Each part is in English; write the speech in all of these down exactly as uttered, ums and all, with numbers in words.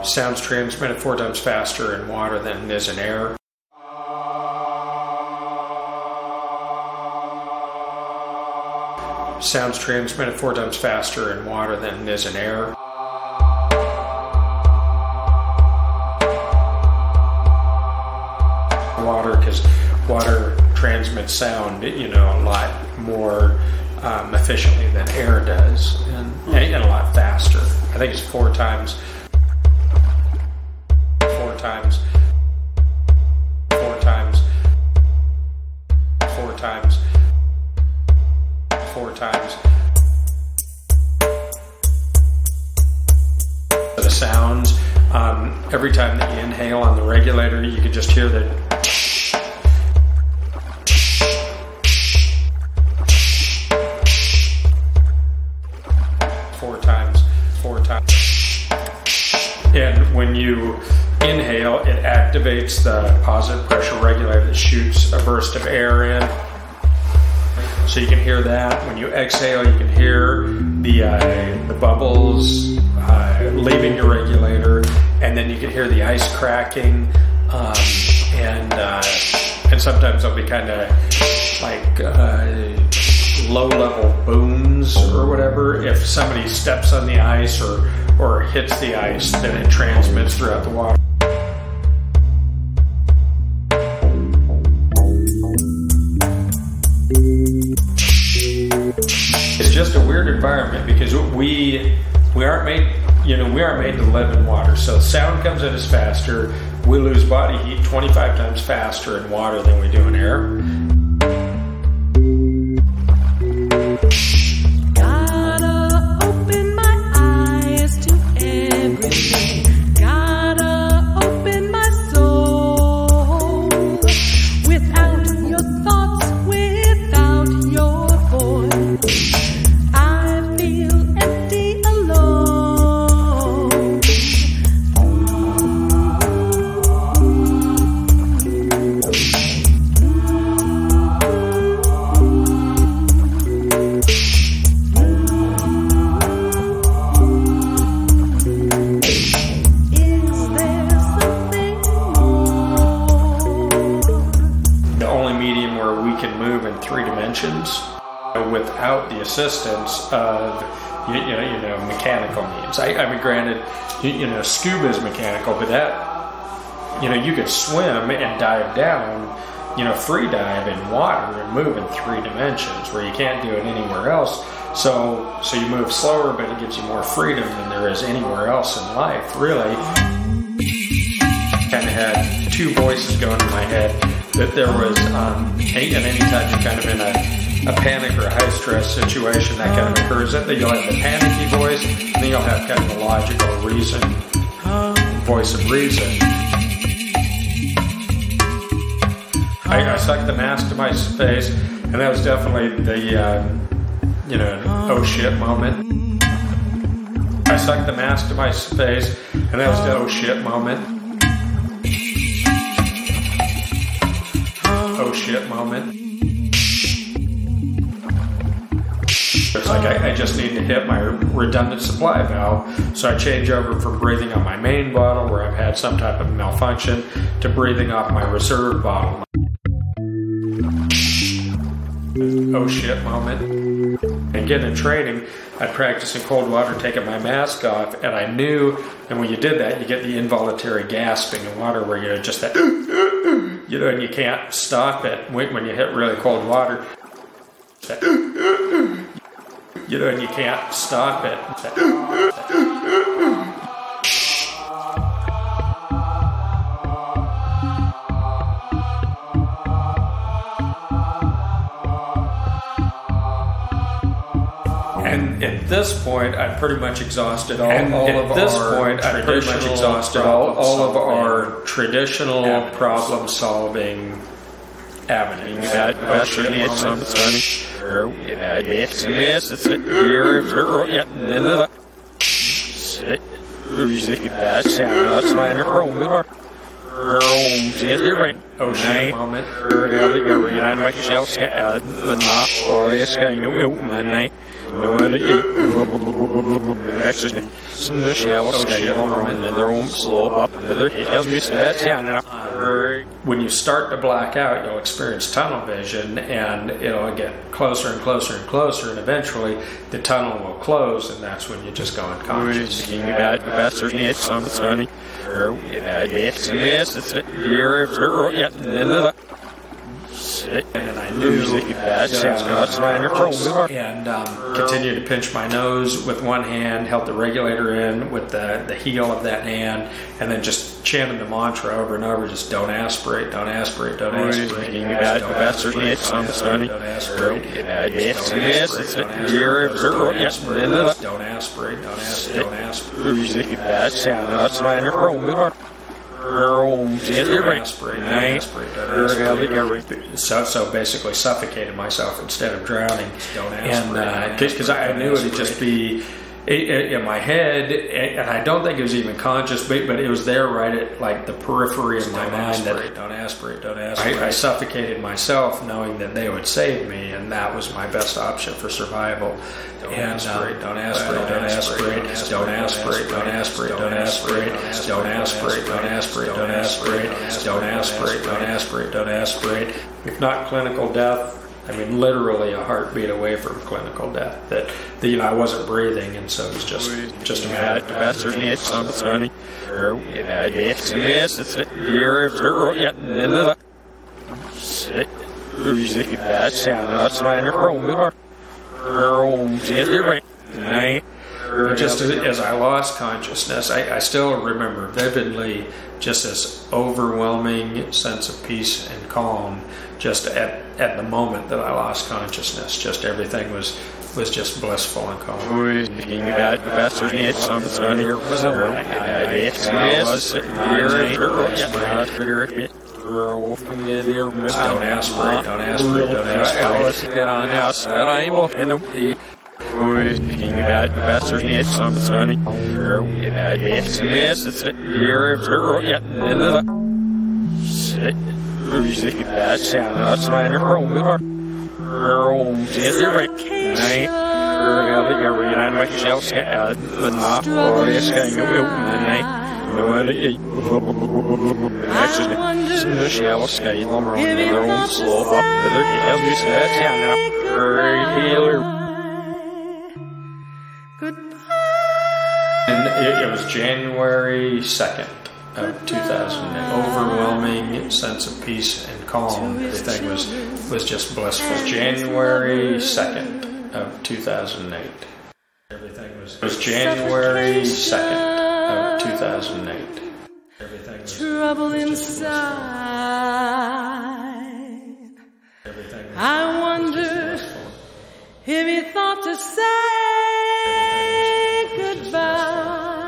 Sound's transmitted four times faster in water than it is in air. Sound's transmitted four times faster in water than it is in air. Water, because water transmits sound, you know, a lot more um, efficiently than air does, and, and a lot faster. I think it's four times, four times, four times, four times, four times. The sounds, um, every time that you inhale on the regulator, you can just hear the four times, four times. And when you inhale, it activates the positive pressure regulator that shoots a burst of air in. So you can hear that. When you exhale, you can hear the uh, the bubbles uh, leaving your regulator, and then you can hear the ice cracking, um, and uh, and sometimes they'll be kind of like uh, low-level booms or whatever. If somebody steps on the ice or or hits the ice, then it transmits throughout the water. It's just a weird environment because we we aren't made you know we aren't made to live in water. So sound comes at us faster. We lose body heat twenty-five times faster in water than we do in air. Without the assistance of you, you know you know mechanical means. I, I mean, granted, you, you know scuba is mechanical, but that you know you could swim and dive down, you know, free dive in water and move in three dimensions where you can't do it anywhere else. So so you move slower, but it gives you more freedom than there is anywhere else in life, really. Kind of had two voices going in my head. That there was, um, and anytime you're kind of in a a panic or a high-stress situation that kind of occurs, that you'll have the panicky voice, and then you'll have kind of the logical reason, voice of reason. I, I sucked the mask to my face, and that was definitely the, uh, you know, oh shit moment. I sucked the mask to my face, and that was the oh shit moment. Oh shit moment. It's like I, I just need to hit my redundant supply valve, so I change over from breathing on my main bottle where I've had some type of malfunction to breathing off my reserve bottle. Oh shit moment. And getting in training, I'd practice in cold water taking my mask off, and I knew, and when you did that, you get the involuntary gasping in water where you're just that, you know, and you can't stop it when, when you hit really cold water. That, you know, and you can't stop it. And at this point, I've pretty much exhausted all, and all at of this our point, I've pretty much exhausted all, all of solving our traditional avenues. problem-solving avenues. Yeah, question is something. Yeah, yes, yes, it's a year of yeah, then the music that sound that's my room. Home, you're right. Oh shit moment. Jag vet inte jag ska ädna och jag ska ju men nej. Nu är det ju. Actually, så nu ska jag ska ju om men the room slow up. The help me that yeah. When you start to black out, you'll experience tunnel vision, and it'll get closer and closer and closer, and eventually the tunnel will close, and that's when you just go unconscious. Bastard needs some sunny. It's yes, it's here. Yeah, and I knew that and um, continued to pinch my nose with one hand, held the regulator in with the, the heel of that hand, and then just chanted the mantra over and over, just don't aspirate, don't aspirate, don't aspirate. Don't aspirate, don't aspirate, don't aspirate. Yes, it's here. Don't aspirate, don't aspirate, don't aspirate. That's right. So, so basically suffocated myself instead of drowning, and because uh, I knew it would just be in my head, and I don't think it was even conscious, but, but it was there right at like the periphery of my mind that don't aspirate, don't aspirate. I, I suffocated myself knowing that they would save me, and that was my best option for survival. And um, don't aspirate, don't aspirate, don't aspirate, don't aspirate, don't aspirate, don't aspirate, don't aspirate, don't aspirate, don't aspirate, don't aspirate, don't aspirate. If not clinical death, I mean, literally a heartbeat away from clinical death. That, that you know, I wasn't breathing, and so it was just just a matter of bastard needs some sunny. Yes, yes, it's here. Yeah, that's that's right. Just as, as I lost consciousness, I, I still remember vividly just this overwhelming sense of peace and calm just at, at the moment that I lost consciousness. Just everything was was just blissful and calm. Don't aspirate, don't aspirate, don't aspirate. Speaking about bastard needs some sunny. Yes, yes, it's here. Yeah, that's that's my home. Home, you're right. Nej, jag vill gärna vara själv ska ädna och jag ska ju nej. Nu är det ju. Actually, så nu ska jag ska i de rummen där de slår upp. Det är helt just det gärna. Healer. And it, it was January second of two thousand eight. Overwhelming sense of peace and calm. Everything was was just blissful. January second of two thousand eight. Everything was it was January second of two thousand eight. Everything was trouble inside. Everything was I wondered if he thought to say goodbye.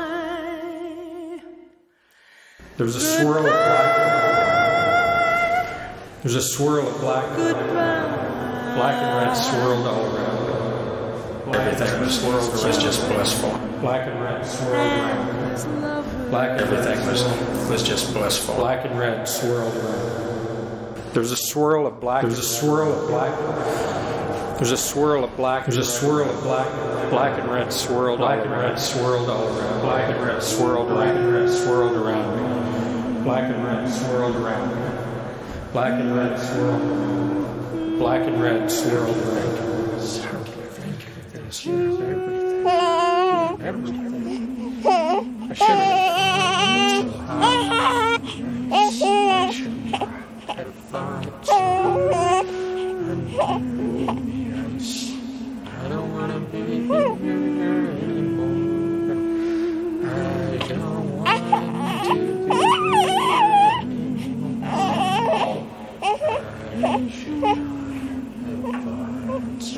There was a swirl of black. There was a swirl of black. Black and red swirled all around. Everything was swirled was just blissful. Black and red swirled around. Black everything was was just blissful. Black and red swirled around. There was a swirl of black. There was a swirl of black. There's a swirl of black. There's a swirl of black. Black and red swirled. Black and red swirled all around. Black and red swirled. Black and red swirled around me. Black and red swirled around me. Black and red swirled. Black and red swirled around me. Thank you. Thank you. Everything. I should have thoughts. I don't want to be here anymore. I don't want to be here anymore. I should have thought so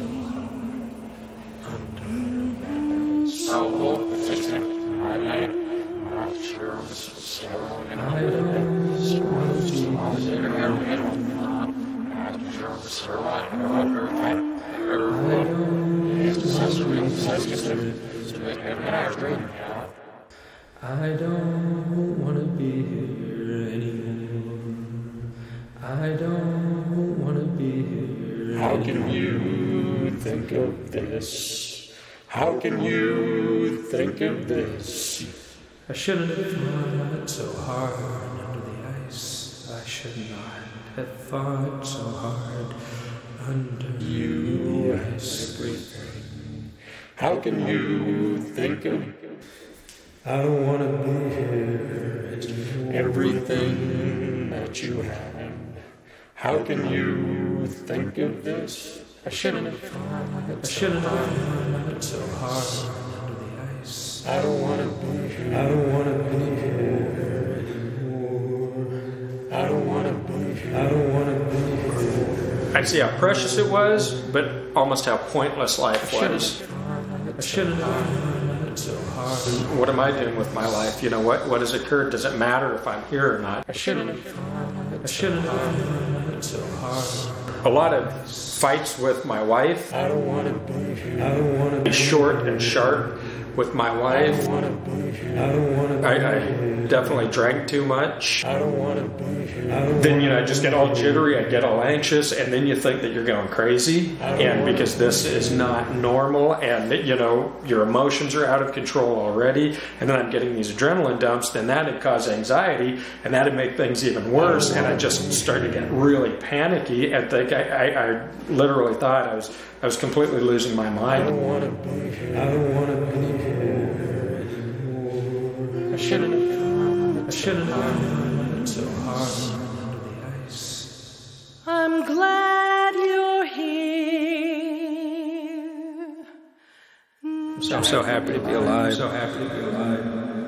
under so I not sure so and I don't want to be I don't want to be here anymore. I don't want to be here. How can you think of this? How can you think of this? I shouldn't have fought so hard under the ice. I should not have fought so hard under You the ice. everything. How can you think of I don't want to be here anymore. everything that you had? How can you think of this? I shouldn't have fought I shouldn't have fought so hard under the ice. I don't want to be here. I don't want to be here anymore. I don't want to be here. I don't want to be here. I see how precious it was, but almost how pointless life was. I shouldn't have fought so hard. What am I doing with my life? You know, what, what has occurred? Does it matter if I'm here or not? I shouldn't have fought I shouldn't have fought so hard. A lot of fights with my wife, I don't want to be here. I don't want to be be short and sharp with my wife. I don't want to be here. I don't want to be I, I definitely drank too much. I don't want to be here. I don't Then, you know, I just get all jittery, I get all anxious, and then you think that you're going crazy. And because this is not normal, and, you know, your emotions are out of control already, and then I'm getting these adrenaline dumps, then that would cause anxiety, and that would make things even worse. And I just started to get really panicky and think I, I, I literally thought I was I was completely losing my I mind. don't want to be here. I don't want to be here anymore. I shouldn't have. I shouldn't have fought so hard under the ice. I'm glad you're here. I'm so happy to be alive. So happy to be alive.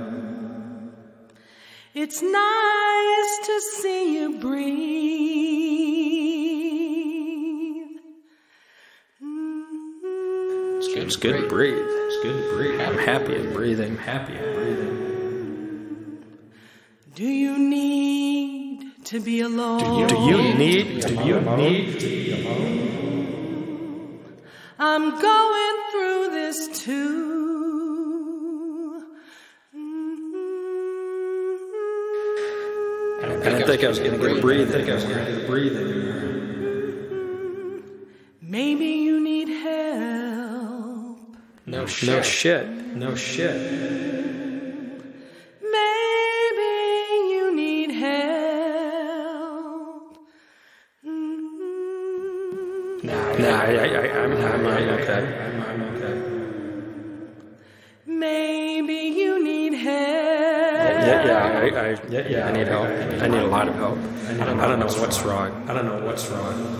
It's nice to see you breathe. It's good, it's good to breathe. It's good to breathe. I'm happy at breathing. Happy at breathing. Do you need to be alone? Do you need? Do you need to be alone? I'm going through this too. I didn't think I was going to get breathing. I think I was going to get breathing. Maybe you need help. No No shit. shit. No shit. Maybe you need help. Nah, Nah, I, I, I, I'm, I'm, I'm okay. I'm, I'm okay. Maybe you need help. Yeah, yeah, I, I, yeah, yeah, I need help. I need a lot of help. I don't know what's wrong. I don't know what's wrong.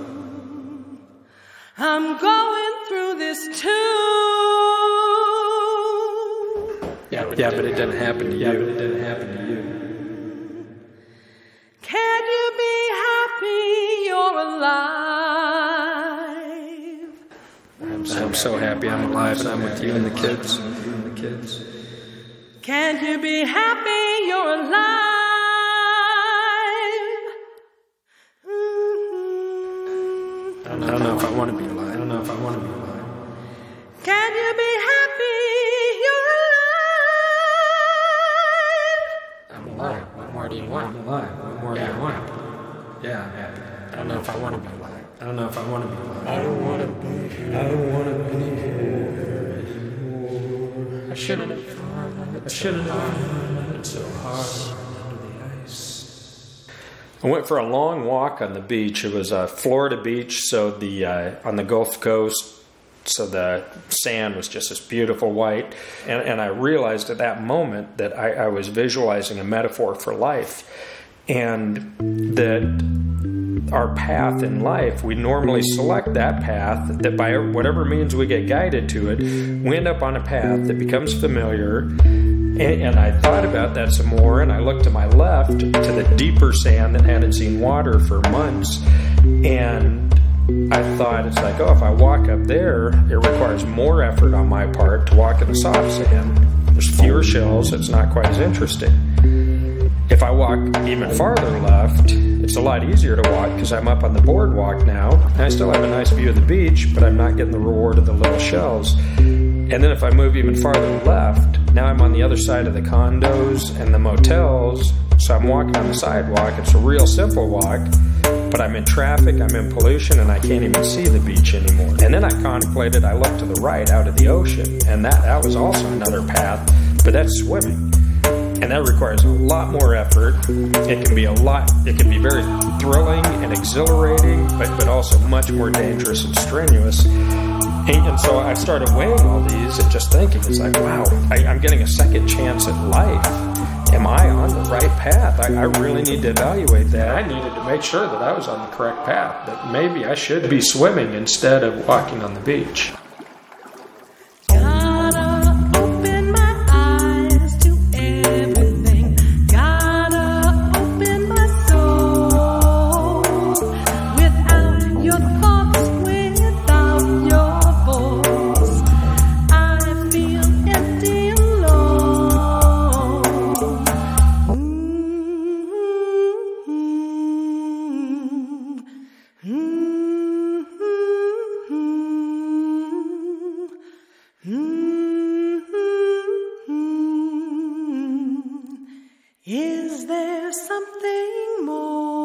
I'm going through this too. Yeah, but, Yeah, but it didn't happen to Yeah, but you. it didn't happen to you. Can you be happy you're alive? I'm so happy I'm alive and I'm with you and the kids. You and the kids. Can you be happy you're alive? I don't know if I want to be alive. I don't know if I want to be alive. Can you be happy you're alive? I'm alive. What more do you want? I'm alive. What more do Yeah. I want? Yeah, I'm happy. I don't know if I want to be alive. I don't know if I want to be alive. I don't want to be here. I don't want to be here anymore. I shouldn't have. I shouldn't have fought so hard under the ice. I went for a long walk on the beach. It was a Florida beach, so the uh, on the Gulf Coast, so the sand was just this beautiful white. And, and I realized at that moment that I, I was visualizing a metaphor for life, and that our path in life, we normally select that path, that by whatever means we get guided to it, we end up on a path that becomes familiar. And, and I thought about that some more, and I looked to my left to the deeper sand that hadn't seen water for months, and I thought, it's like, oh, if I walk up there, it requires more effort on my part to walk in the soft sand. There's fewer shells, it's not quite as interesting. If I walk even farther left, it's a lot easier to walk because I'm up on the boardwalk now. And I still have a nice view of the beach, but I'm not getting the reward of the little shells. And then if I move even farther left, now I'm on the other side of the condos and the motels, so I'm walking on the sidewalk. It's a real simple walk. but I'm in traffic, I'm in pollution, and I can't even see the beach anymore. And then I contemplated, I looked to the right out of the ocean, and that, that was also another path, but that's swimming. And that requires a lot more effort. It can be a lot, it can be very thrilling and exhilarating, but, but also much more dangerous and strenuous. And, and so I started weighing all these and just thinking, it's like, wow, I, I'm getting a second chance at life. Am I on the right path? I, I really need to evaluate that. I needed to make sure that I was on the correct path, that maybe I should be swimming instead of walking on the beach. Gotta open my eyes to everything. Gotta open my soul. Without your thoughts, without your voice, I feel empty alone. Is there something more?